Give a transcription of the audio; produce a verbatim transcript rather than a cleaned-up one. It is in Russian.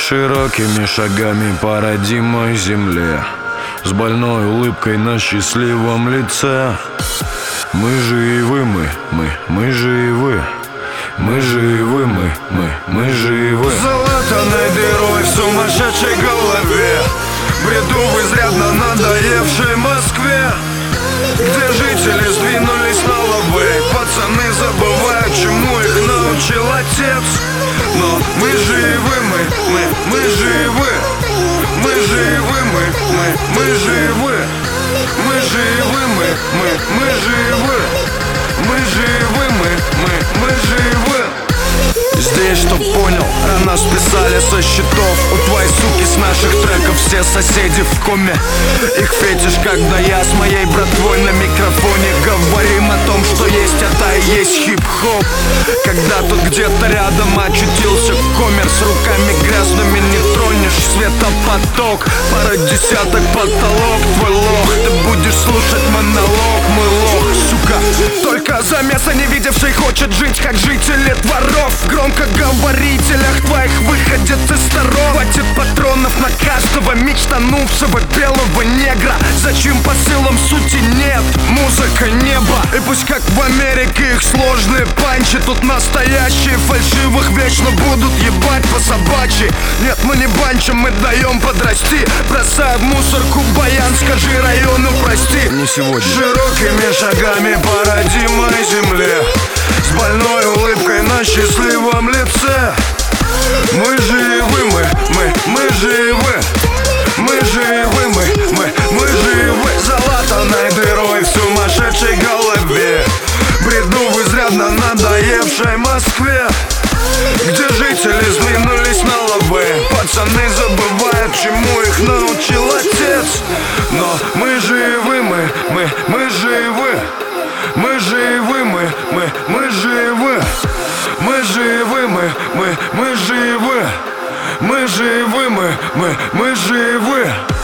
Широкими шагами по родимой земле, с больной улыбкой на счастливом лице. Мы живы, мы, мы, мы живы. Мы живы, мы, мы, мы живы. Залатанной дырой в сумасшедшей голове, бреду в изрядно надоевшей Москве, где жители сдвинулись на лавы. Пацаны забывают, чему их научил отец. Но мы живы, мы, мы, мы живы. Мы живы, мы, мы, мы живы. Мы живы, мы, мы, мы живы. Мы живы, мы, мы, мы живы. Здесь, чтоб понял, рано списали со счетов. У твоей суки с наших треков все соседи в коме. Их фетиш, когда я с моей братвой на микрофоне говорим о том, что есть, это и есть хип-хоп. Когда тут где-то рядом очутился коммер, с руками грязными не тронешь светопоток. Пара десяток потолок, твой лох. Ты будешь слушать монолог, мой лох, сука. Только замеса не видевший хочет жить, как жители дворов. В громкоговорителях твоих выходит из сторон. Хватит патронов на каждого мечтанувшего белого негра. Зачем посылам сути нет? Музыка неба. И пусть как в Америке их сложные панчи, тут настоящие фальшивых вечно будут ебать по собачьи. Нет, мы не банчим, мы даем подрасти. Бросая в мусорку баян, скажи району прости. Не сегодня. Широкими шагами по родимой земле, с больной улыбкой на счастливом лице. Мы живы, мы, мы, мы живы. Мы живы, мы, мы, мы живы. Залатанной дырой в сумасшедшей голове, бреду в изрядно надоевшей Москве, где жители сдвинулись на лавы. Пацаны забывают, чему их научил отец. Но мы живы, мы, мы, мы живы. Мы живы, мы, мы, мы живы. Мы живы, мы, мы, мы живы. Мы живы, мы, мы, мы живы.